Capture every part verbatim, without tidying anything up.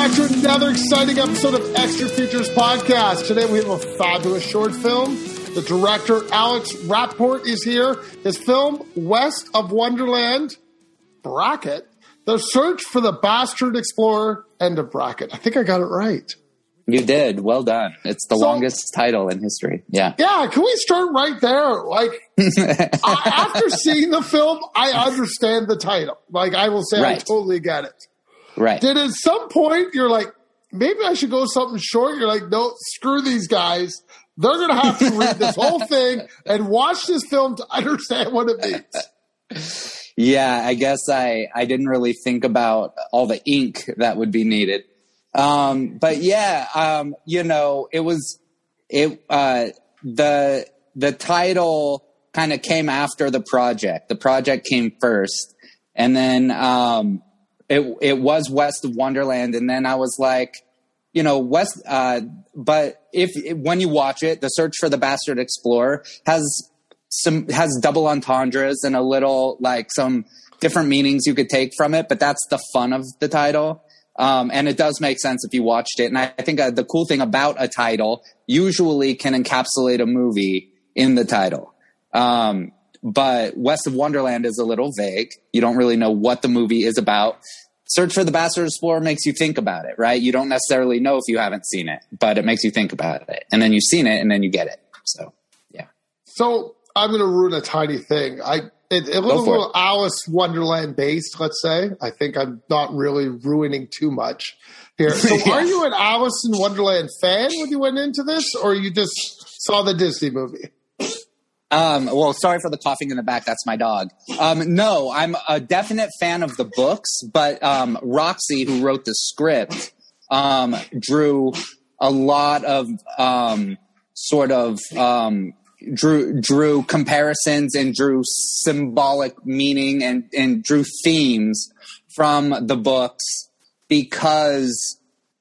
back to another exciting episode of Extra Features Podcast. Today we have a fabulous short film. The director, Alex Rappaport, is here. His film, West of Wonderland, bracket, The Search for the Bastard Explorer, end of bracket. I think I got it right. You did. Well done. It's the so, longest title in history. Yeah. Yeah. Can we start right there? Like, I, after seeing the film, I understand the title. Like, I will say right. I totally get it. Right. Did at some point you're like, maybe I should go something short? You're like, no, screw these guys. They're going to have to read this whole thing and watch this film to understand what it means. Yeah, I guess I, I didn't really think about all the ink that would be needed. Um, but yeah, um, you know, it was, it, uh, the, the title kind of came after the project. The project came first, and then, um, it, it was West of Wonderland. And then I was like, you know, West, uh, but if, when you watch it, The Search for the Bastard Explorer has some, has double entendres and a little, like, some different meanings you could take from it, but that's the fun of the title. Um, and it does make sense if you watched it. And I, I think uh, the cool thing about a title usually can encapsulate a movie in the title. Um, but West of Wonderland is a little vague. You don't really know what the movie is about. Search for the Bastard Explorer makes you think about it, right? You don't necessarily know if you haven't seen it, but it makes you think about it. And then you've seen it, and then you get it. So, yeah. So I'm going to ruin a tiny thing. I It, it was a little Alice Wonderland based, let's say. I think I'm not really ruining too much here. So yeah. Are you an Alice in Wonderland fan when you went into this, or you just saw the Disney movie? Um, well, sorry for the coughing in the back. That's my dog. Um, no, I'm a definite fan of the books, but um, Roxy, who wrote the script, um, drew a lot of um, sort of um, – Drew drew comparisons and drew symbolic meaning and, and drew themes from the books because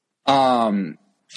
um,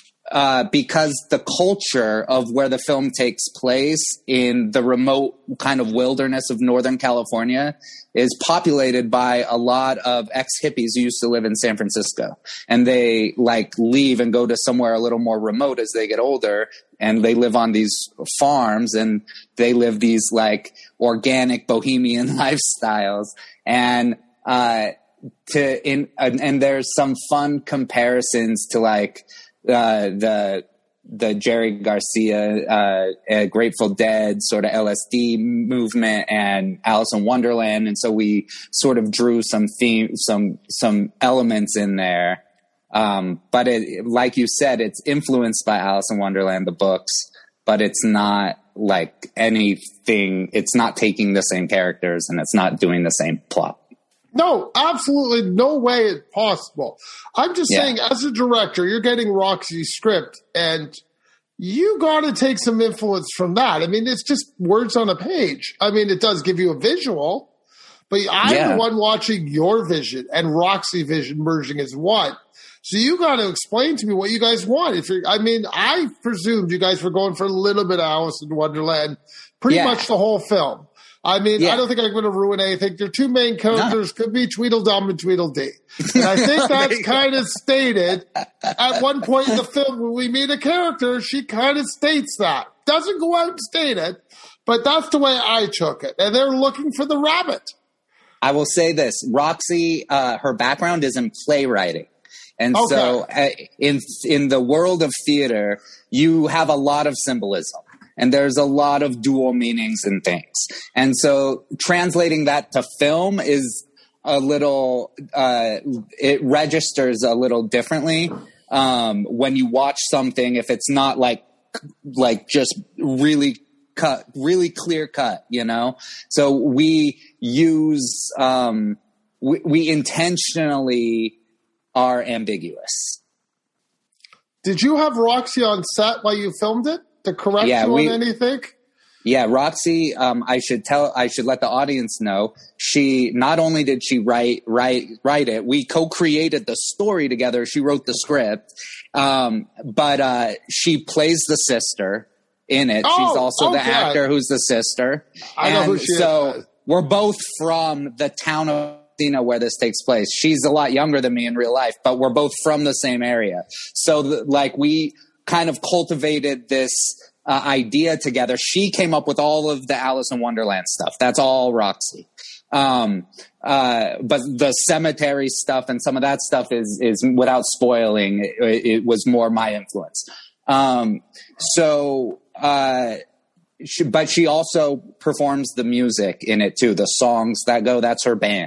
uh, because the culture of where the film takes place in the remote kind of wilderness of Northern California is populated by a lot of ex-hippies who used to live in San Francisco. And they like leave and go to somewhere a little more remote as they get older. And they live on these farms, and they live these like organic bohemian lifestyles. And, uh, to, in, and, and there's some fun comparisons to like, uh, the, the Jerry Garcia, uh, uh, Grateful Dead sort of L S D movement and Alice in Wonderland. And so we sort of drew some theme, some, some elements in there. Um, but it, like you said, it's influenced by Alice in Wonderland, the books, but it's not like anything. It's not taking the same characters, and it's not doing the same plot. No, absolutely no way it's possible. I'm just yeah. saying, as a director, you're getting Roxy's script, and you got to take some influence from that. I mean, it's just words on a page. I mean, it does give you a visual, but I'm yeah. the one watching your vision and Roxy vision merging as one. So you got to explain to me what you guys want. If you're, I mean, I presumed you guys were going for a little bit of Alice in Wonderland, pretty yeah. much the whole film. I mean, yeah. I don't think I'm going to ruin anything. Their two main characters no. could be Tweedledum and Tweedledee. And I think that's kind of stated at one point in the film when we meet a character, she kind of states that. Doesn't go out and state it, but that's the way I took it. And they're looking for the rabbit. I will say this. Roxy, uh, her background is in playwriting. And okay. so uh, in in the world of theater, you have a lot of symbolism, and there's a lot of dual meanings and things. And so translating that to film is a little, uh, it registers a little differently um, when you watch something, if it's not like, like just really cut, really clear cut, you know? So we use, um, we, we intentionally are ambiguous. Did you have Roxy on set while you filmed it to correct yeah, you we, on anything? Yeah, Roxy, um, I should tell, I should let the audience know, she, not only did she write, write, write it, we co-created the story together. She wrote the script. Um, but, uh, she plays the sister in it. Oh, She's also okay. the actor who's the sister. I and know who she so is. We're both from the town of Pasadena where this takes place. She's a lot younger than me in real life, but we're both from the same area. So the, like we kind of cultivated this uh, idea together. She came up with all of the Alice in Wonderland stuff. That's all Roxy. Um, uh, but the cemetery stuff and some of that stuff is, is without spoiling, it, it was more my influence. Um, so, uh, she, but she also performs the music in it too. The songs that go, that's her band.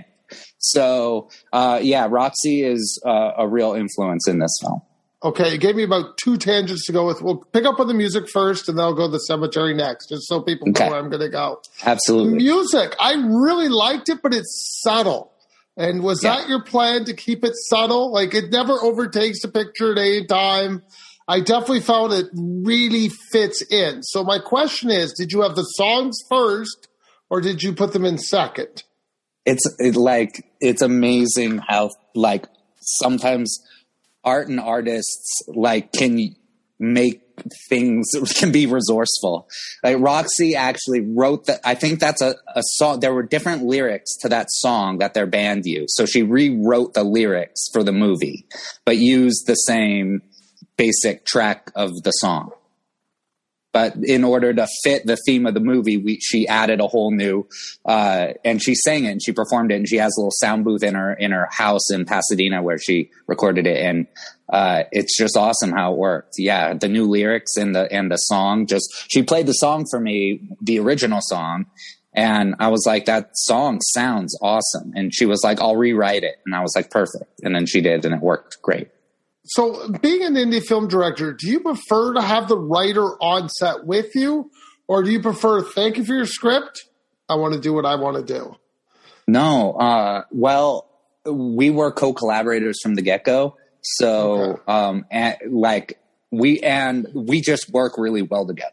So, uh, yeah, Roxy is uh, a real influence in this film. Okay, you gave me about two tangents to go with. We'll pick up on the music first, and then I'll go to the cemetery next, just so people okay. know where I'm going to go. Absolutely. The music, I really liked it, but it's subtle. And was yeah. that your plan, to keep it subtle? Like, it never overtakes the picture at any time. I definitely found it really fits in. So my question is, did you have the songs first, or did you put them in second? It's it, like, it's amazing how, like, sometimes art and artists like can make things, can be resourceful. Like Roxy actually wrote that. I think that's a, a song. There were different lyrics to that song that their band used. So she rewrote the lyrics for the movie, but used the same basic track of the song. But in order to fit the theme of the movie, we, she added a whole new, uh, and she sang it and she performed it, and she has a little sound booth in her, in her house in Pasadena where she recorded it. And, uh, it's just awesome how it worked. Yeah. The new lyrics and the, and the song, just, she played the song for me, the original song. And I was like, that song sounds awesome. And she was like, I'll rewrite it. And I was like, perfect. And then she did, and it worked great. So being an indie film director, do you prefer to have the writer on set with you, or do you prefer, thank you for your script, I want to do what I want to do? No. Uh, well, we were co-collaborators from the get-go. So, okay. um, and, like we, and we just work really well together.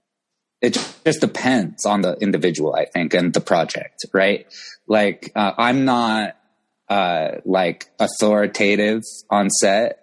It just depends on the individual, I think, and the project, right? Like, uh, I'm not, uh, like authoritative on set.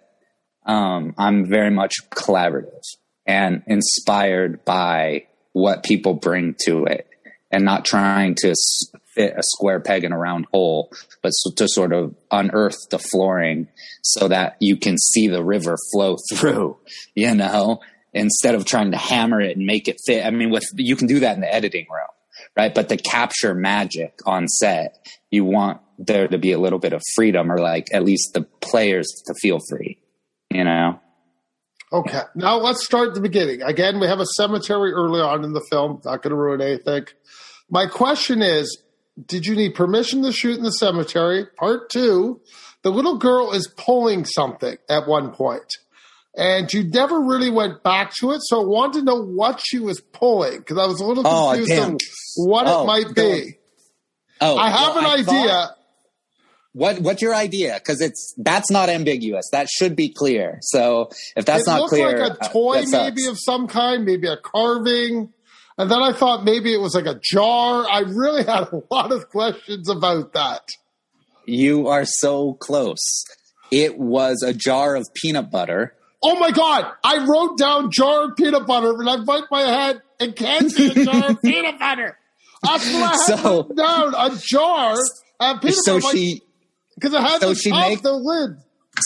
Um, I'm very much collaborative and inspired by what people bring to it, and not trying to fit a square peg in a round hole, but to sort of unearth the flooring so that you can see the river flow through, you know, instead of trying to hammer it and make it fit. I mean, with, you can do that in the editing room, right? But to capture magic on set, you want there to be a little bit of freedom, or like at least the players to feel free. You know? Okay. Now let's start at the beginning. Again, we have a cemetery early on in the film. Not going to ruin anything. My question is, did you need permission to shoot in the cemetery? Part two, the little girl is pulling something at one point, and you never really went back to it. So I wanted to know what she was pulling, because I was a little confused oh, on what oh, it might be. Oh, I have well, an I idea. Thought- What what's your idea? Because it's that's not ambiguous. That should be clear. So if that's it not clear, it looked like a toy, uh, maybe of some kind, maybe a carving, and then I thought maybe it was like a jar. I really had a lot of questions about that. You are so close. It was a jar of peanut butter. Oh my God! I wrote down jar of peanut butter, and I bite my head and can't see a jar of peanut butter. That's what I had so, written down, a jar of peanut so butter. So she. Because it had so the she top make, the lid.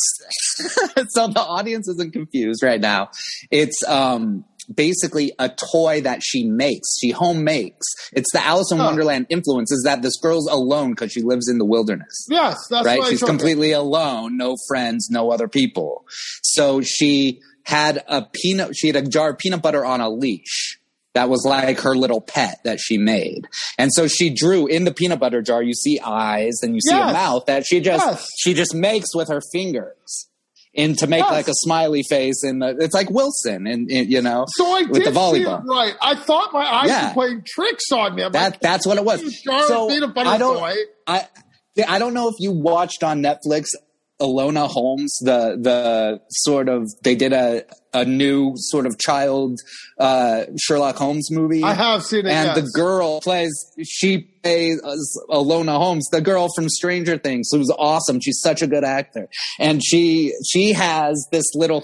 So the audience isn't confused right now. It's um, basically a toy that she makes. She home makes. It's the Alice in oh. Wonderland influence, is that this girl's alone because she lives in the wilderness. Yes, that's right. She's completely it. alone, no friends, no other people. So she had a peanut. She had a jar of peanut butter on a leash. That was like her little pet that she made. And so she drew in the peanut butter jar, you see eyes and you see yes. a mouth that she just yes. she just makes with her fingers. And to make yes. like a smiley face, and it's like Wilson, and, and you know, so I with did the volleyball. See it right. I thought my eyes yeah. were playing tricks on me. I'm that like, that's what it was. So peanut butter I don't, toy. I I don't know if you watched on Netflix Enola Holmes, the the sort of they did a a new sort of child uh, Sherlock Holmes movie. I have seen it, and yes. the girl plays she plays Enola Holmes, the girl from Stranger Things, who's awesome. She's such a good actor, and she she has this little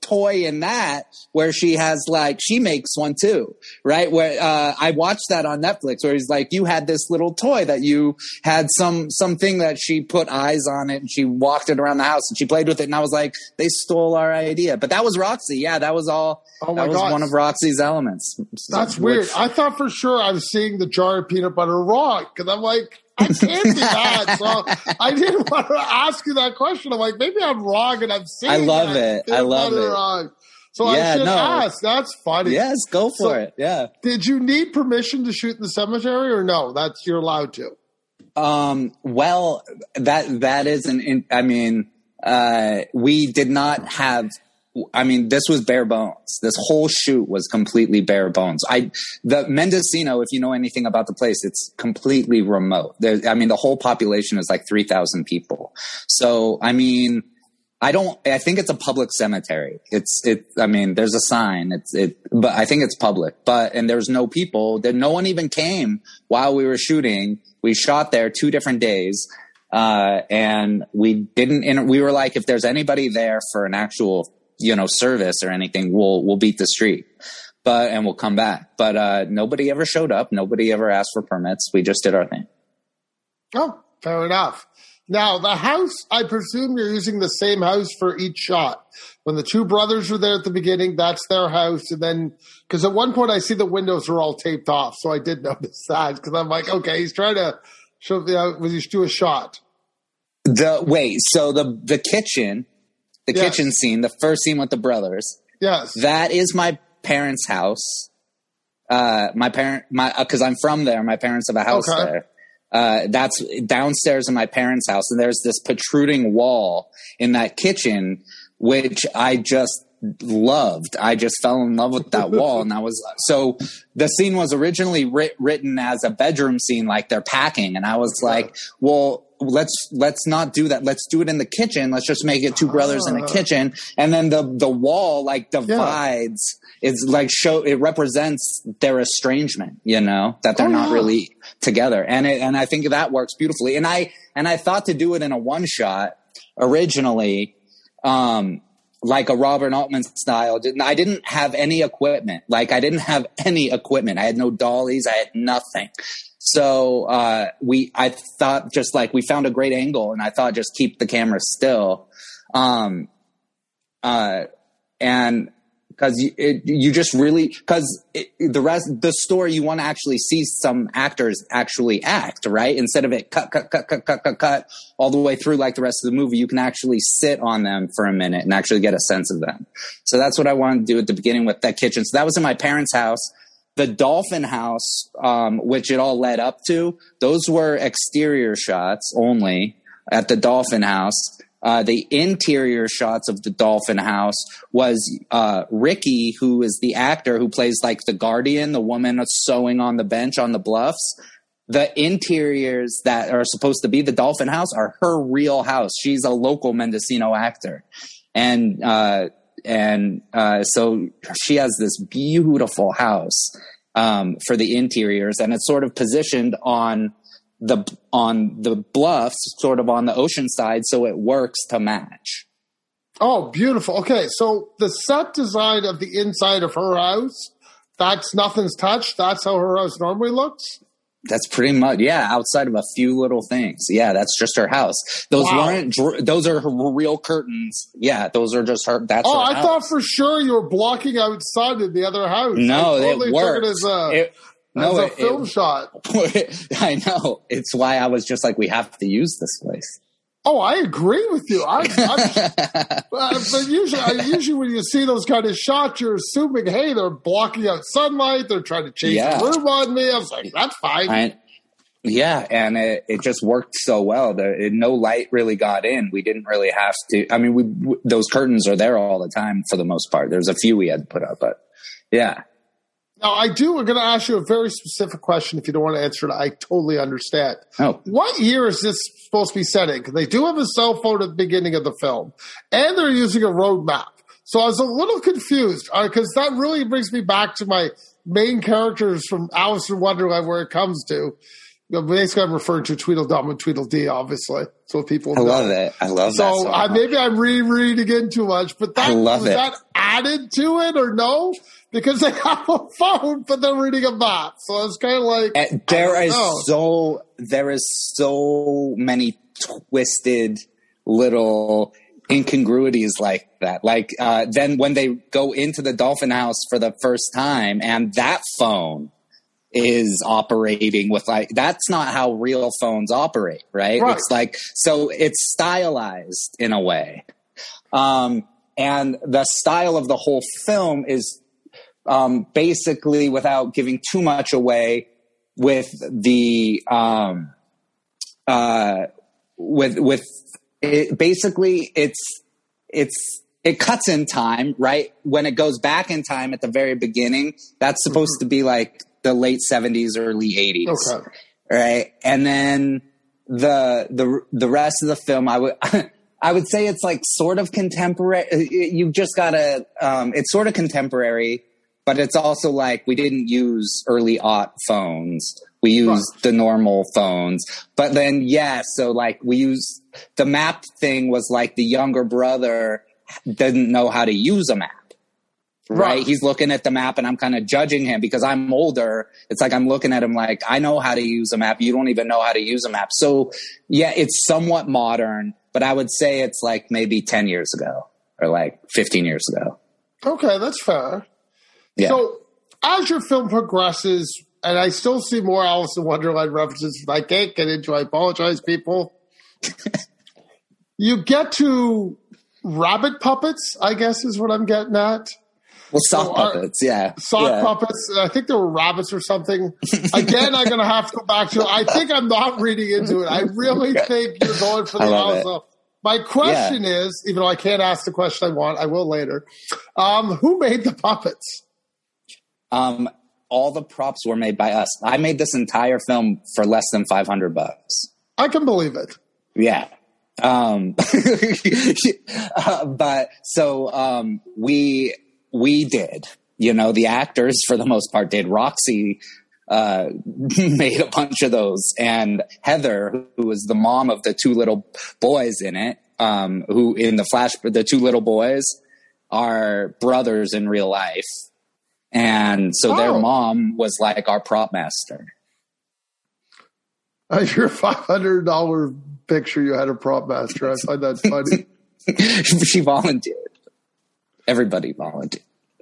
toy in that where she has like, she makes one too, right? Where, uh, I watched that on Netflix where he's like, you had this little toy that you had some, something that she put eyes on it and she walked it around the house and she played with it. And I was like, they stole our idea, but that was Roxy. Yeah. That was all, oh my that was God. one of Roxy's elements. That's which, weird. I thought for sure I was seeing the jar of peanut butter wrong. Cause I'm like, I can't be that. So I didn't want to ask you that question. I'm like, maybe I'm wrong and I'm seeing I love that. it. I love it. Wrong. So yeah, I should no. ask. That's funny. Yes, go for so, it. Yeah. Did you need permission to shoot in the cemetery or no? That's you're allowed to. Um, well, that, that is an, in, I mean, uh, we did not have, I mean, this was bare bones. This whole shoot was completely bare bones. I, the Mendocino, if you know anything about the place, it's completely remote. There, I mean, the whole population is like three thousand people. So, I mean, I don't, I think it's a public cemetery. It's, it, I mean, there's a sign. It's, it, but I think it's public, but, and there's no people there. No one even came while we were shooting. We shot there two different days. Uh, and we didn't, we were like, if there's anybody there for an actual, you know, service or anything, we'll, we'll beat the street, but, and we'll come back. But, uh, nobody ever showed up. Nobody ever asked for permits. We just did our thing. Oh, fair enough. Now, the house, I presume you're using the same house for each shot. When the two brothers were there at the beginning, that's their house. And then, because at one point I see the windows are all taped off. So I did notice that because I'm like, okay, he's trying to show, you know, when you do a shot. The, wait, so the, the kitchen, the yes. kitchen scene, the first scene with the brothers. Yes. That is my parents' house. Uh, my parent, my, uh, cause I'm from there. My parents have a house okay. there. Uh, that's downstairs in my parents' house. And there's this protruding wall in that kitchen, which I just loved. I just fell in love with that wall. And I was, so the scene was originally writ- written as a bedroom scene, like they're packing. And I was like, well, let's, let's not do that. Let's do it in the kitchen. Let's just make it two brothers in the kitchen. And then the, the wall like divides. Yeah. It's like show, it represents their estrangement, you know, that they're oh, not yeah. really together. And it, and I think that works beautifully. And I, and I thought to do it in a one shot originally, um, like a Robert Altman style. I didn't have any equipment. Like I didn't have any equipment. I had no dollies. I had nothing. So, uh, we, I thought just like we found a great angle and I thought just keep the camera still. Um, uh, and, Cause you, it, you just really, cause it, the rest, the story, you want to actually see some actors actually act, right? Instead of it cut, cut, cut, cut, cut, cut, cut all the way through like the rest of the movie, you can actually sit on them for a minute and actually get a sense of them. So that's what I wanted to do at the beginning with that kitchen. So that was in my parents' house. The Dolphin House, um, which it all led up to, those were exterior shots only at the Dolphin House. Uh, the interior shots of the Dolphin House was uh, Ricky, who is the actor who plays like the guardian, the woman sewing on the bench on the bluffs. The interiors that are supposed to be the Dolphin House are her real house. She's a local Mendocino actor. And uh, and uh, so she has this beautiful house um, for the interiors, and it's sort of positioned on the on the bluffs, sort of on the ocean side, so it works to match. Oh, beautiful. Okay, so the set design of the inside of her house, that's nothing's touched? That's how her house normally looks? That's pretty much, yeah, outside of a few little things. Yeah, that's just her house. Those wow. weren't, those are her real curtains. Yeah, those are just her, that's oh, her I house. thought for sure you were blocking out sun in the other house. No, I totally it works. Took it as a, it, no, as a it, film it, shot. I know. It's why I was just like, we have to use this place. Oh, I agree with you. I, I'm, uh, but usually, I, usually when you see those kind of shots, you're assuming, hey, they're blocking out sunlight. They're trying to change yeah. the room on me. I was like, that's fine. I, yeah, and it, it just worked so well. There, it, no light really got in. We didn't really have to. I mean, we, w- those curtains are there all the time for the most part. There's a few we had to put up, but yeah. Now, I do. We're going to ask you a very specific question. If you don't want to answer it, I totally understand. Oh. What year is this supposed to be set in? Because they do have a cell phone at the beginning of the film, and they're using a road map. So I was a little confused because uh, that really brings me back to my main characters from Alice in Wonderland, where it comes to. You know, basically, I'm referring to Tweedledum and Tweedledee, obviously. So people I know. love it. I love so, that. So uh, maybe I'm rereading in too much, but that I love was it. that added to it or no? Because they have a phone, but they're reading a map. So it's kind of like and there is know. so there is so many twisted little incongruities like that. Like uh, then when they go into the Dolphin House for the first time, and that phone is operating with like that's not how real phones operate, right? right? It's like so it's stylized in a way, um, and the style of the whole film is. Um, basically, without giving too much away, with the um, uh, with with it, basically it's it's it cuts in time, right? When it goes back in time at the very beginning, that's supposed mm-hmm. to be like the late seventies, early eighties, okay. right? And then the the the rest of the film, I would. I would say it's like sort of contemporary. You just gotta. Um, it's sort of contemporary. But it's also like we didn't use early aught phones. We used right. the normal phones. But then, yeah, so like we use the map thing was like the younger brother didn't know how to use a map. Right? right. He's looking at the map and I'm kind of judging him because I'm older. It's like I'm looking at him like, I know how to use a map. You don't even know how to use a map. So, yeah, it's somewhat modern. But I would say it's like maybe ten years ago or like fifteen years ago. Okay, that's fair. Yeah. So as your film progresses, and I still see more Alice in Wonderland references that I can't get into, I apologize, people. You get to rabbit puppets, I guess is what I'm getting at. Well, sock so puppets, are, yeah. Sock yeah. puppets. I think there were rabbits or something. Again, I'm going to have to go back to it. I think I'm not reading into it. I really think you're going for the Alice. My question yeah. is, even though I can't ask the question I want, I will later. Um, who made the puppets? Um, all the props were made by us. I made this entire film for less than five hundred bucks. I can believe it. Yeah. Um, uh, but so, um, we, we did, you know, the actors for the most part did. Roxy, uh, made a bunch of those, and Heather, who was the mom of the two little boys in it, um, who in the flash, the two little boys are brothers in real life. And so oh. their mom was like our prop master. Uh, your five hundred dollars picture, you had a prop master. I find that funny. She volunteered. Everybody volunteered.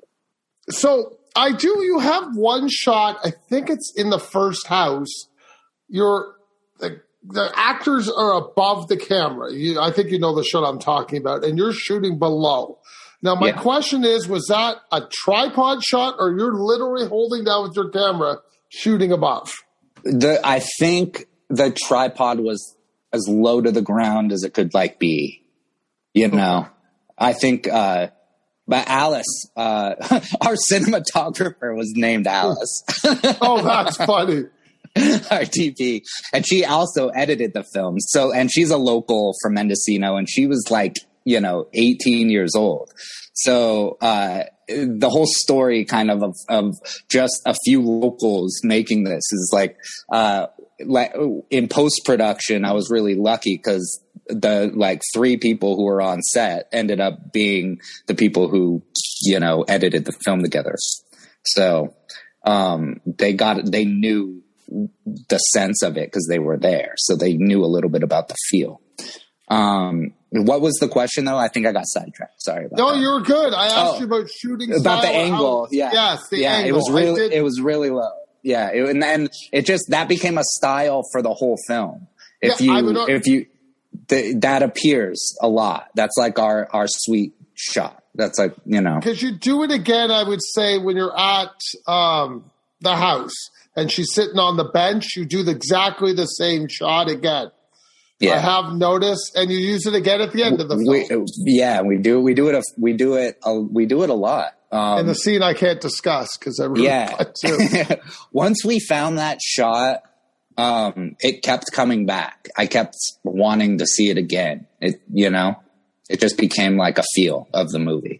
So I do, you have one shot, I think it's in the first house. You're, the, the actors are above the camera. You, I think you know the shot I'm talking about. And you're shooting below. Now, my yeah. question is, was that a tripod shot or you're literally holding down with your camera shooting above? The I think the tripod was as low to the ground as it could like be, you okay. know, I think, uh, but Alice, uh, our cinematographer was named Alice. Oh, that's funny. Our T P. And she also edited the film. So, and she's a local from Mendocino, and she was like, you know, eighteen years old. So, uh, the whole story kind of, of, of just a few locals making this is like, uh, like in post-production, I was really lucky because the like three people who were on set ended up being the people who, you know, edited the film together. So, um, they got, they knew the sense of it because they were there. So they knew a little bit about the feel. Um, what was the question though? I think I got sidetracked. Sorry about no, that. you were good. I asked oh, you about shooting about style, the angle. how, yeah. Yes. The yeah. angle. It was really, it was really low. Yeah. It, and then it just, that became a style for the whole film. If yeah, you, would, if you, the, that appears a lot. That's like our, our sweet shot. That's like, you know, because you do it again, I would say when you're at, um, the house and she's sitting on the bench, you do the, exactly the same shot again. Yeah. I have noticed, and you use it again at the end of the film. We, yeah, we do. We do it. A, we do it. A, we do it a lot. Um, and the scene I can't discuss because I really yeah. want to. Once we found that shot, um, it kept coming back. I kept wanting to see it again. It, you know, it just became like a feel of the movie.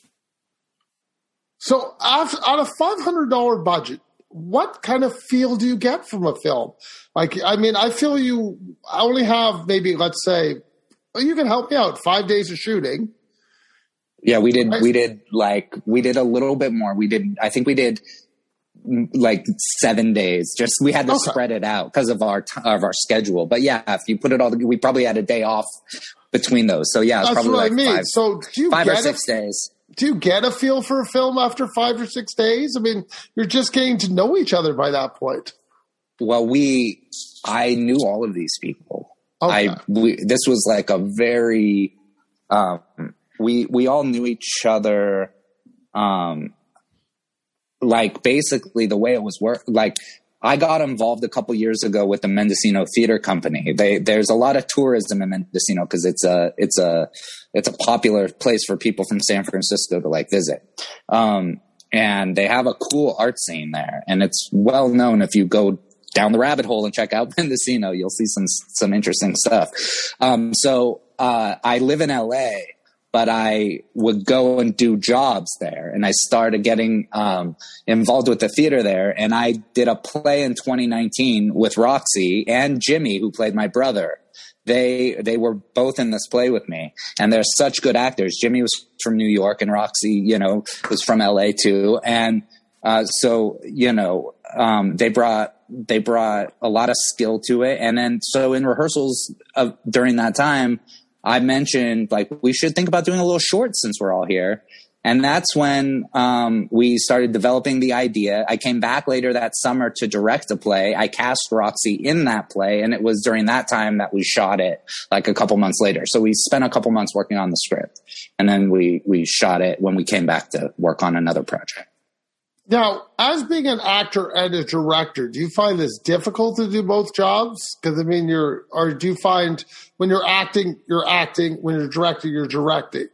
So, after, on a five hundred dollars budget, what kind of feel do you get from a film? Like, I mean, I feel you only have maybe, let's say, well, you can help me out, five days of shooting. Yeah, we did, we did like, we did a little bit more. We did, I think we did like seven days. Just, we had to okay. spread it out because of our, t- of our schedule. But yeah, if you put it all, we probably had a day off between those. So yeah, it's That's probably what like I mean. five, so do you five get or six a, days. Do you get a feel for a film after five or six days? I mean, you're just getting to know each other by that point. Well, we, I knew all of these people. Okay. I, we, this was like a very, um, we, we all knew each other. Um, like basically the way it was work, like I got involved a couple years ago with the Mendocino Theater Company. They, there's a lot of tourism in Mendocino because it's a, it's a, it's a popular place for people from San Francisco to like visit. Um, and they have a cool art scene there, and it's well known. If you go down the rabbit hole and check out Mendocino, you'll see some, some interesting stuff. Um, so, uh, I live in L A, but I would go and do jobs there. And I started getting um, involved with the theater there. And I did a play in twenty nineteen with Roxy and Jimmy, who played my brother. They they were both in this play with me. And they're such good actors. Jimmy was from New York, and Roxy, you know, was from L A too. And uh, so, you know, um, they brought they brought a lot of skill to it. And then so in rehearsals of, during that time, I mentioned, like, we should think about doing a little short since we're all here. And that's when um, we started developing the idea. I came back later that summer to direct a play. I cast Roxy in that play, and it was during that time that we shot it, like a couple months later. So we spent a couple months working on the script, and then we, we shot it when we came back to work on another project. Now, as being an actor and a director, do you find this difficult to do both jobs? Because, I mean, you're, or do you find when you're acting, you're acting, when you're directing, you're directing?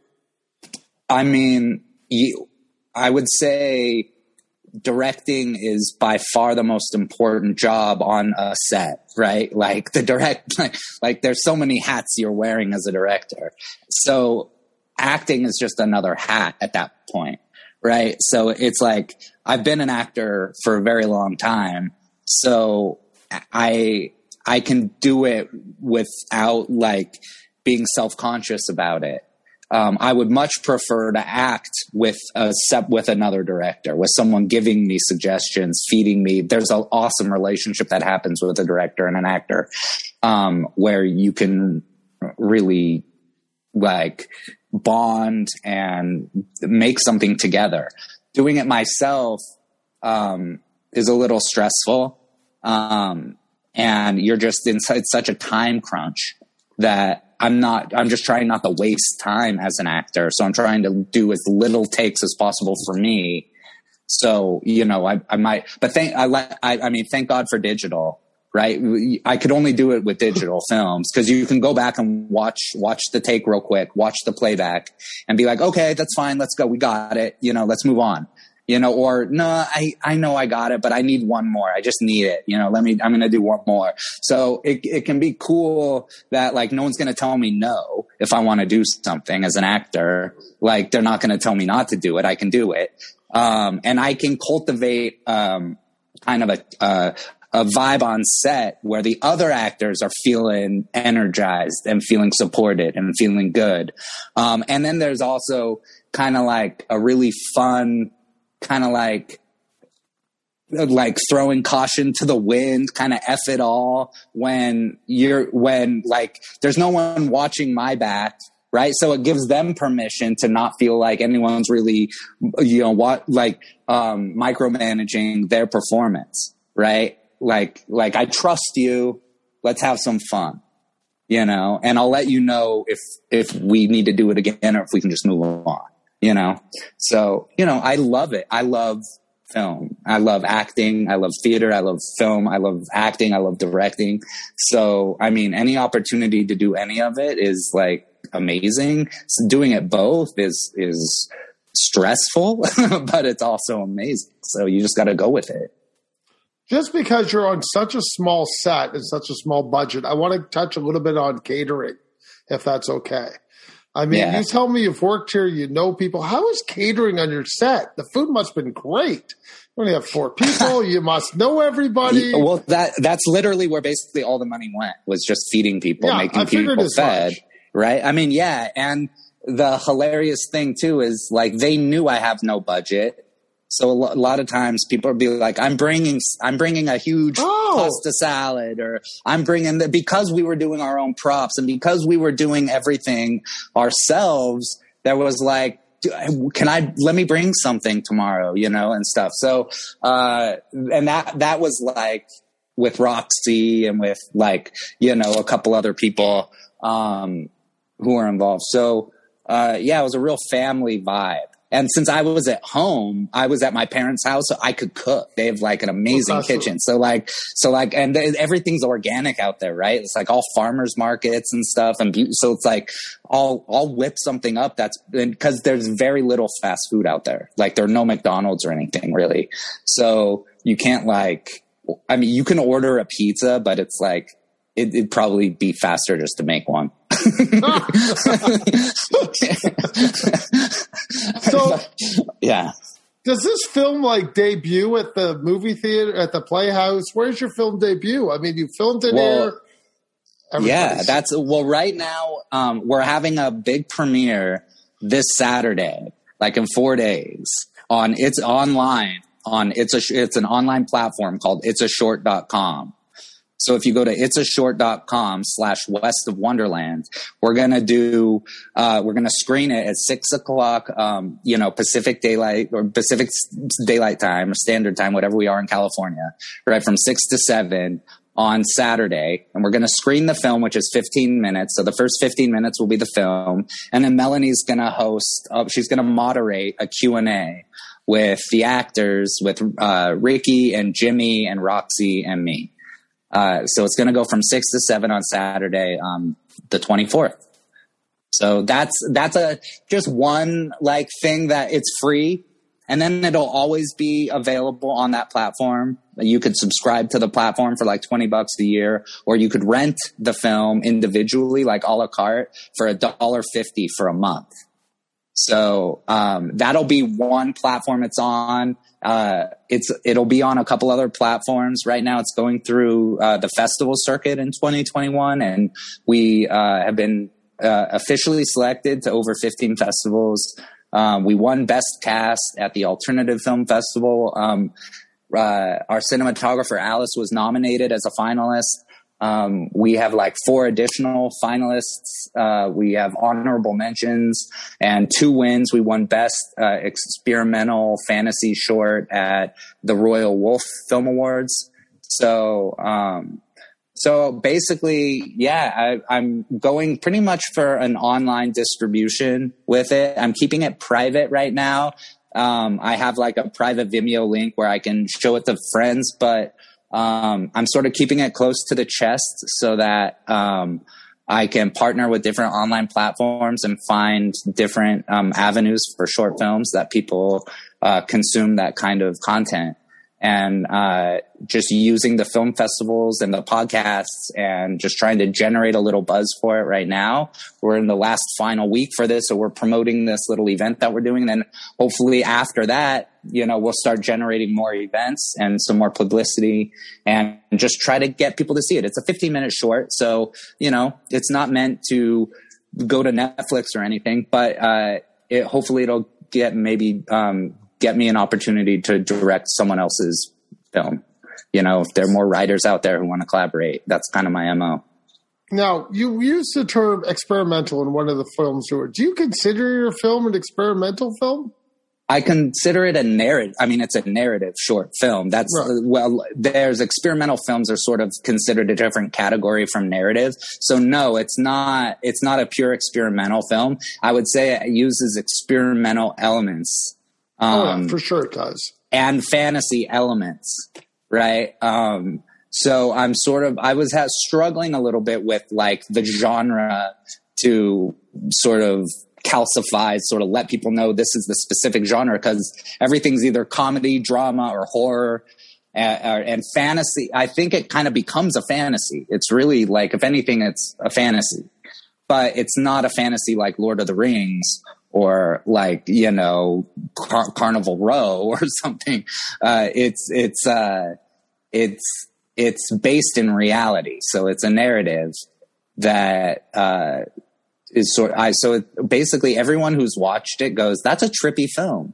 I mean, you, I would say directing is by far the most important job on a set, right? Like the direct, like, like there's so many hats you're wearing as a director. So acting is just another hat at that point. Right. So it's like, I've been an actor for a very long time. So I, I can do it without like being self-conscious about it. Um, I would much prefer to act with a step with another director, with someone giving me suggestions, feeding me. There's an awesome relationship that happens with a director and an actor, um, where you can really like bond and make something together. Doing it myself um, is a little stressful, um, and you're just in such a time crunch that I'm not. I'm just trying not to waste time as an actor. So I'm trying to do as little takes as possible for me. So you know, I, I might, but thank I, I I mean, thank God for digital. Right. I could only do it with digital films because you can go back and watch, watch the take real quick, watch the playback and be like, okay, that's fine. Let's go. We got it. You know, let's move on, you know, or no, I, I know I got it, but I need one more. I just need it. You know, let me, I'm going to do one more. So it, it can be cool that like no one's going to tell me no if I want to do something as an actor. Like they're not going to tell me not to do it. I can do it. Um, and I can cultivate, um, kind of a, uh, a vibe on set where the other actors are feeling energized and feeling supported and feeling good. Um, and then there's also kind of like a really fun, kind of like, like throwing caution to the wind, kind of F it all when you're, when like there's no one watching my back. Right. So it gives them permission to not feel like anyone's really, you know, what, like, um, micromanaging their performance. Right. Like, like I trust you. Let's have some fun, you know, and I'll let you know if, if we need to do it again or if we can just move on, you know? So, you know, I love it. I love film. I love acting. I love theater. I love film. I love acting. I love directing. So, I mean, any opportunity to do any of it is like amazing. So doing it both is, is stressful, but it's also amazing. So you just got to go with it. Just because you're on such a small set and such a small budget, I want to touch a little bit on catering, if that's okay. I mean, yeah. You tell me you've worked here, you know people. How is catering on your set? The food must have been great. You only have four people. You must know everybody. Well, that that's literally where basically all the money went, was just feeding people, yeah, making I people fed. much. Right? I mean, yeah. And the hilarious thing too is like they knew I have no budget. So a lot of times people will be like, I'm bringing, I'm bringing a huge oh. pasta salad, or I'm bringing the, because we were doing our own props and because we were doing everything ourselves, there was like, can I, let me bring something tomorrow, you know, and stuff. So, uh, and that, that was like with Roxy and with like, you know, a couple other people, um, who were involved. So, uh, yeah, it was a real family vibe. And since I was at home, I was at my parents' house, so I could cook. They have like an amazing oh, kitchen. So like, so like, and th- everything's organic out there, right? It's like all farmers markets and stuff. And be- so it's like, I'll, I'll whip something up that's because there's very little fast food out there. Like there are no McDonald's or anything really. So you can't like, I mean, you can order a pizza, but it's like, it, it'd probably be faster just to make one. So, yeah. Does this film like debut at the movie theater, at the Playhouse? Where's your film debut? I mean, you filmed it well, here. Yeah, that's well. Right now, um, we're having a big premiere this Saturday, like in four days. On it's online on it's a it's an online platform called it's a short dot com. So if you go to it's a short dot com slash West of Wonderland, we're going to do, uh, we're going to screen it at six o'clock, um, you know, Pacific Daylight or Pacific Daylight Time or Standard Time, whatever we are in California, right? From six to seven on Saturday. And we're going to screen the film, which is fifteen minutes. So the first fifteen minutes will be the film. And then Melanie's going to host, uh, she's going to moderate a Q and A with the actors, with, uh, Ricky and Jimmy and Roxy and me. Uh, so it's going to go from six to seven on Saturday, um, the twenty-fourth. So that's, that's a, just one like thing that it's free. And then it'll always be available on that platform. You could subscribe to the platform for like twenty bucks a year, or you could rent the film individually, like a la carte for a dollar fifty for a month. So, um, that'll be one platform it's on. Uh, it's, it'll be on a couple other platforms. Right now it's going through, uh, the festival circuit in twenty twenty-one. And we, uh, have been, uh, officially selected to over fifteen festivals. Um, we won Best Cast at the Alternative Film Festival. Um, uh, our cinematographer Alice was nominated as a finalist. Um, we have like four additional finalists. Uh, we have honorable mentions and two wins. We won Best uh, Experimental Fantasy Short at the Royal Wolf Film Awards. So, um, so basically, yeah, I, I'm going pretty much for an online distribution with it. I'm keeping it private right now. Um, I have like a private Vimeo link where I can show it to friends, but Um, I'm sort of keeping it close to the chest so that, um, I can partner with different online platforms and find different, um, avenues for short films that people, uh, consume that kind of content. And, uh, just using the film festivals and the podcasts and just trying to generate a little buzz for it right now. We're in the last final week for this. So we're promoting this little event that we're doing. And then hopefully after that, you know, we'll start generating more events and some more publicity and just try to get people to see it. It's a fifteen minute short. So, you know, it's not meant to go to Netflix or anything, but, uh, it, hopefully it'll get maybe, um, get me an opportunity to direct someone else's film. You know, if there are more writers out there who want to collaborate, that's kind of my M O. Now, you used the term experimental in one of the films. Do you consider your film an experimental film? I consider it a narrative. I mean, it's a narrative short film. That's, right. uh, well, there's experimental films are sort of considered a different category from narrative. So no, it's not, it's not a pure experimental film. I would say it uses experimental elements. Um, oh, yeah, for sure it does. And fantasy elements, right? Um, so I'm sort of, I was ha- struggling a little bit with like the genre to sort of calcify, sort of let people know this is the specific genre, because everything's either comedy, drama, or horror. Uh, and fantasy, I think it kind of becomes a fantasy. It's really like, if anything, it's a fantasy. But it's not a fantasy like Lord of the Rings or like, you know, Car- Carnival Row or something. Uh, it's, it's, uh, it's, it's based in reality. So it's a narrative that, uh, is sort. I so it, basically everyone who's watched it goes, "That's a trippy film."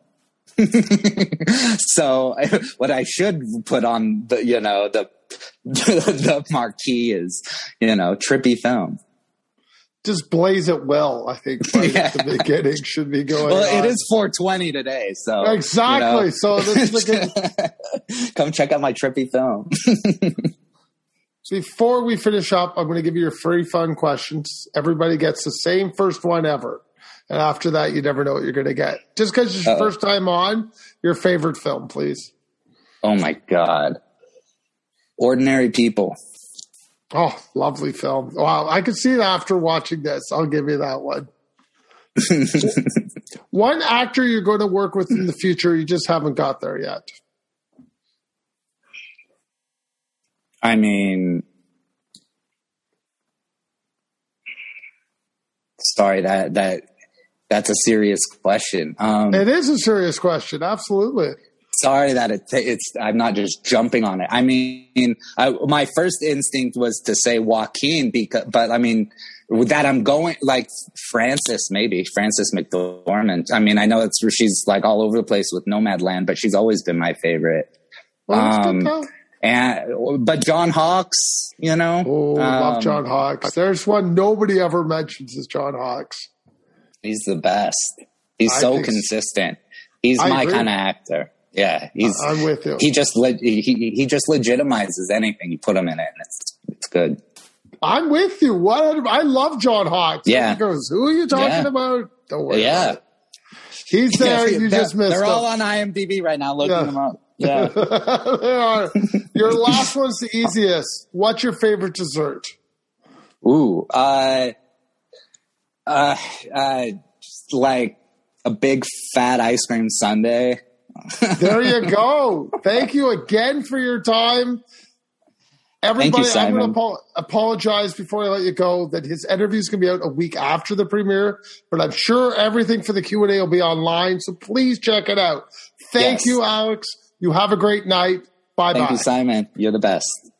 So what I should put on the you know the the marquee is you know trippy film. Just blaze it well, I think, right yeah. at the beginning should be going Well, on. It is four twenty today, so... Exactly, you know. So this is a good... Come check out my trippy film. Before we finish up, I'm going to give you your free fun questions. Everybody gets the same first one ever. And after that, you never know what you're going to get. Just because it's your Uh-oh. first time on, your favorite film, please. Oh, my God. Ordinary People. Oh, lovely film. Wow, I could see it after watching this. I'll give you that one. One actor you're going to work with in the future, you just haven't got there yet. I mean, sorry, that that that's a serious question. Um, it is a serious question, absolutely. Sorry that it, it's. I'm not just jumping on it. I mean, I, my first instinct was to say Joaquin, because, but I mean, with that I'm going like Frances, maybe Frances McDormand. I mean, I know it's she's like all over the place with Nomadland, but she's always been my favorite. Well, um, and but John Hawkes, you know, oh, um, love John Hawkes. There's one nobody ever mentions is John Hawkes. He's the best. He's I so consistent. So. He's I my kind of actor. Yeah, he's. I'm with you. He just le- he he just legitimizes anything you put him in it, and it's it's good. I'm with you. What I love John Hawkes. Yeah, he goes. Who are you talking yeah. about? Don't worry. Yeah, about it. He's there. You just missed. They're him. all on IMDb right now. Looking yeah. them up. Yeah, they are. Your last one's the easiest. What's your favorite dessert? Ooh, uh, uh, uh, just like a big fat ice cream sundae. There you go. Thank you again for your time. Everybody, you, I'm going to apo- apologize before I let you go that his interview is going to be out a week after the premiere, but I'm sure everything for the Q and A will be online, so please check it out. Thank yes. you, Alex. You have a great night. Bye-bye. Thank you, Simon. You're the best.